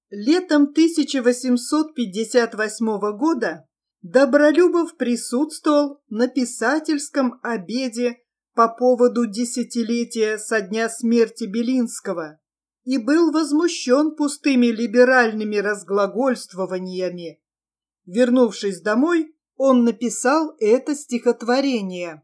Летом 1858 года Добролюбов присутствовал на писательском обеде по поводу десятилетия со дня смерти Белинского и был возмущен пустыми либеральными разглагольствованиями. Вернувшись домой, он написал это стихотворение.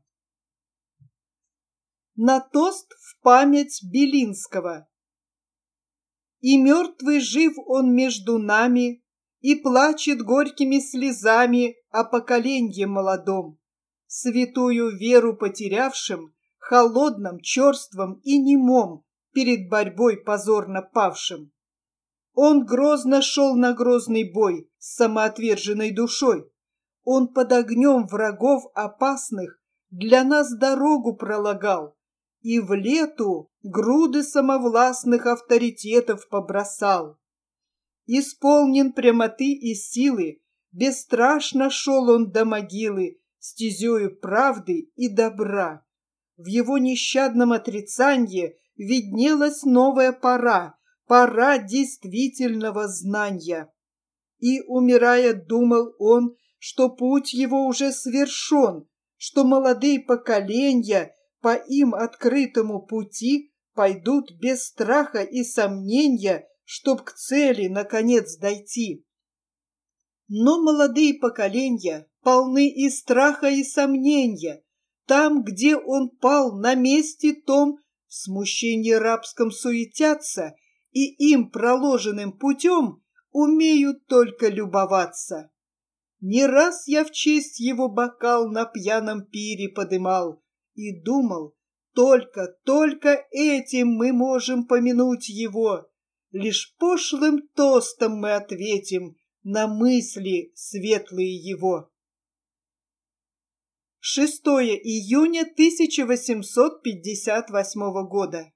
На тост в память Белинского. И мертвый жив он между нами, и плачет горькими слезами о поколенье молодом, святую веру потерявшим, холодном, черством и немом перед борьбой позорно павшим. Он грозно шел на грозный бой с самоотверженной душой. Он под огнем врагов опасных для нас дорогу пролагал и в лету груды самовластных авторитетов побросал. Исполнен прямоты и силы, бесстрашно шел он до могилы стезею правды и добра. В его нещадном отрицанье виднелась новая пора, пора действительного знания. И, умирая, думал он, что путь его уже свершен, что молодые поколения по им открытому пути пойдут без страха и сомнения, чтоб к цели наконец дойти. Но молодые поколения полны и страха, и сомнения. Там, где он пал, на месте том, в смущении рабском суетятся и им проложенным путем умеют только любоваться. Не раз я в честь его бокал на пьяном пире подымал и думал, только этим мы можем помянуть его. Лишь пошлым тостом мы ответим на мысли светлые его. 6 июня 1858 года.